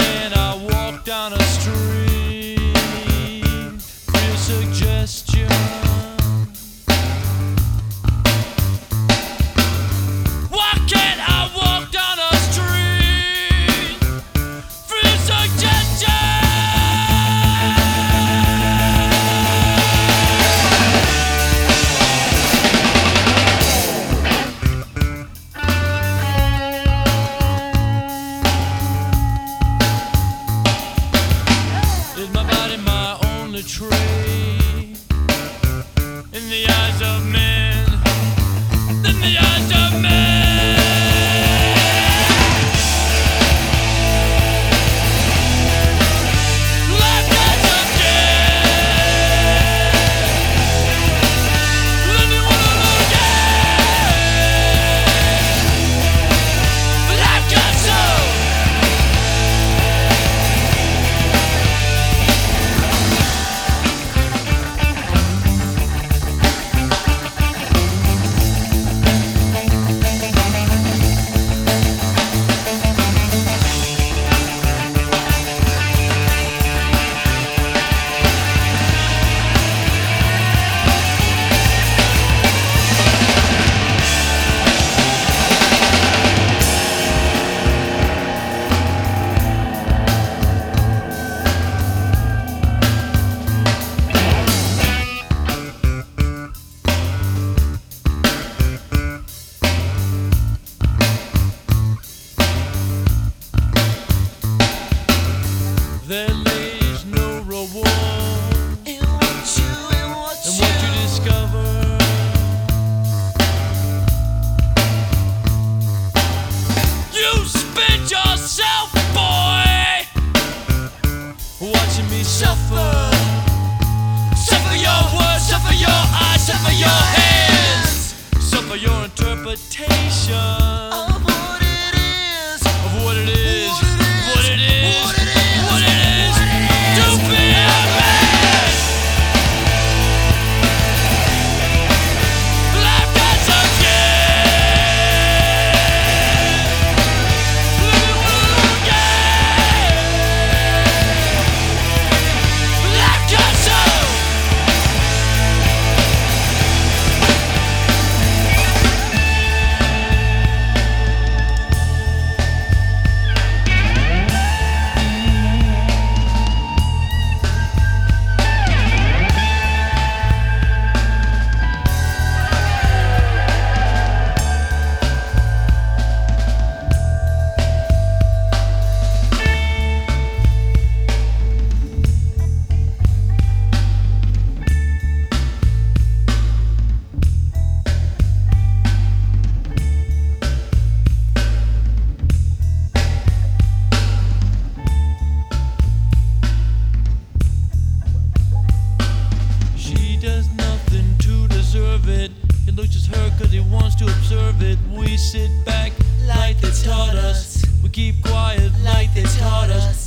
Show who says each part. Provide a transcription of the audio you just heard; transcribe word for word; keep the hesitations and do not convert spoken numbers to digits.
Speaker 1: When I walk down a street, real suggestion. Why can't I walk down a street? Real suggestion. Is my body my only trait? In the eyes of men, in the eyes of men. Life gets again. Let me wanna again. Life gets so. There lays no reward
Speaker 2: In what you, in what
Speaker 1: in
Speaker 2: you,
Speaker 1: what you discover. You spent yourself, boy, watching me suffer. Suffer your words, suffer your eyes, suffer your hands, suffer your interpretation
Speaker 2: of what it is,
Speaker 1: of what it is,
Speaker 2: what it is,
Speaker 1: what it is,
Speaker 2: what it is,
Speaker 1: what it is to be a man. Life gets again. Let me wanna again. Life gets so. She does nothing to deserve it. It looks just her cause he wants to observe it. We sit back like they taught us. We keep quiet like they taught us.